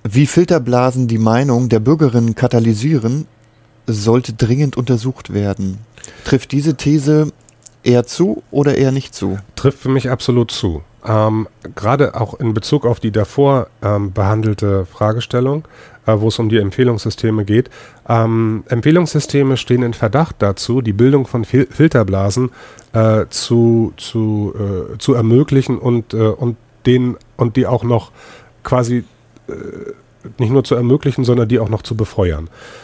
Wie Filterblasen die Meinung der Bürgerinnen katalysieren, sollte dringend untersucht werden. Trifft diese These eher zu oder eher nicht zu? Trifft für mich absolut zu. Gerade auch in Bezug auf die davor behandelte Fragestellung, wo es um die Empfehlungssysteme geht. Empfehlungssysteme stehen in Verdacht dazu, die Bildung von Filterblasen zu ermöglichen und die auch noch quasi nicht nur zu ermöglichen, sondern die auch noch zu befeuern.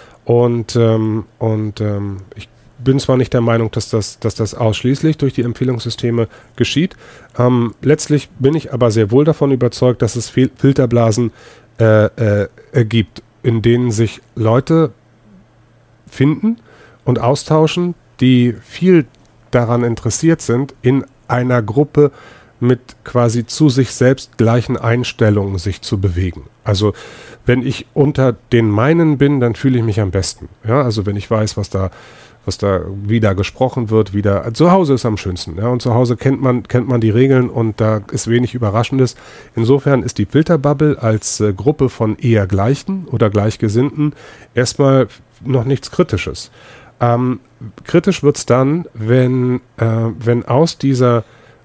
Ich bin zwar nicht der Meinung, dass das ausschließlich durch die Empfehlungssysteme geschieht. Letztlich bin ich aber sehr wohl davon überzeugt, dass es Filterblasen gibt, in denen sich Leute finden und austauschen, die viel daran interessiert sind, in einer Gruppe mit quasi zu sich selbst gleichen Einstellungen sich zu bewegen. Also wenn ich unter den meinen bin, dann fühle ich mich am besten. Ja, also wenn ich weiß, was da wieder gesprochen wird, zu Hause ist am schönsten. Ja, und zu Hause kennt man die Regeln und da ist wenig Überraschendes. Insofern ist die Filterbubble als Gruppe von eher Gleichen oder Gleichgesinnten erstmal noch nichts Kritisches. Kritisch wird es dann, wenn aus dieser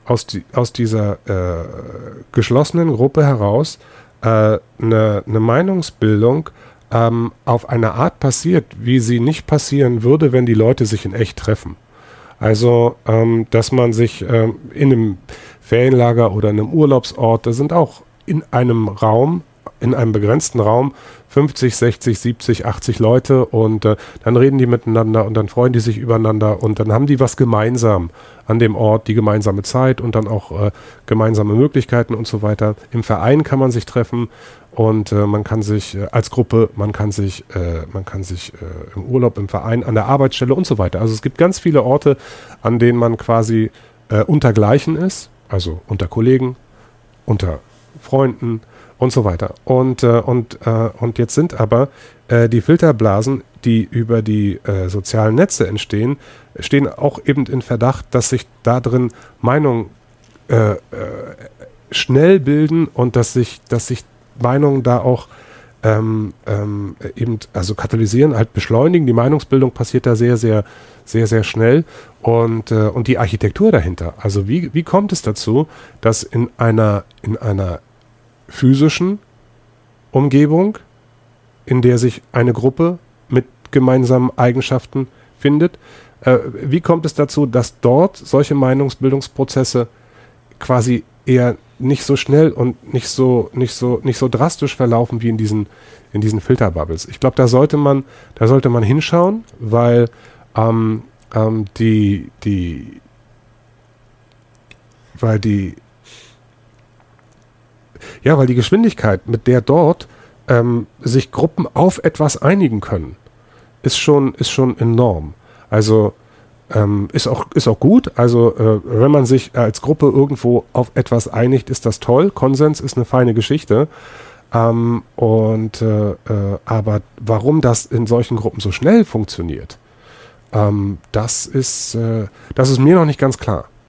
geschlossenen Gruppe heraus eine Meinungsbildung auf eine Art passiert, wie sie nicht passieren würde, wenn die Leute sich in echt treffen. Also, dass man sich in einem Ferienlager oder in einem Urlaubsort, da sind auch in einem Raum, in einem begrenzten Raum 50, 60, 70, 80 Leute und dann reden die miteinander und dann freuen die sich übereinander und dann haben die was gemeinsam an dem Ort, die gemeinsame Zeit und dann auch gemeinsame Möglichkeiten und so weiter. Im Verein kann man sich treffen und man kann sich als Gruppe, man kann sich im Urlaub, im Verein, an der Arbeitsstelle und so weiter. Also es gibt ganz viele Orte, an denen man quasi unter Gleichen ist, also unter Kollegen, unter Freunden und so weiter. Und jetzt sind aber die Filterblasen, die über die sozialen Netze entstehen, stehen auch eben in Verdacht, dass sich da drin Meinungen schnell bilden und dass sich Meinungen da auch eben, also katalysieren, halt beschleunigen. Die Meinungsbildung passiert da sehr, sehr, sehr, sehr schnell. Und die Architektur dahinter. Also wie kommt es dazu, dass in einer physischen Umgebung, in der sich eine Gruppe mit gemeinsamen Eigenschaften findet, wie kommt es dazu, dass dort solche Meinungsbildungsprozesse quasi eher nicht so schnell und nicht so drastisch verlaufen wie in diesen Filterbubbles? Ich glaube, da sollte man hinschauen, weil die Geschwindigkeit, mit der dort sich Gruppen auf etwas einigen können, ist schon enorm. Also ist auch gut. Also wenn man sich als Gruppe irgendwo auf etwas einigt, ist das toll. Konsens ist eine feine Geschichte. Aber warum das in solchen Gruppen so schnell funktioniert, das ist mir noch nicht ganz klar.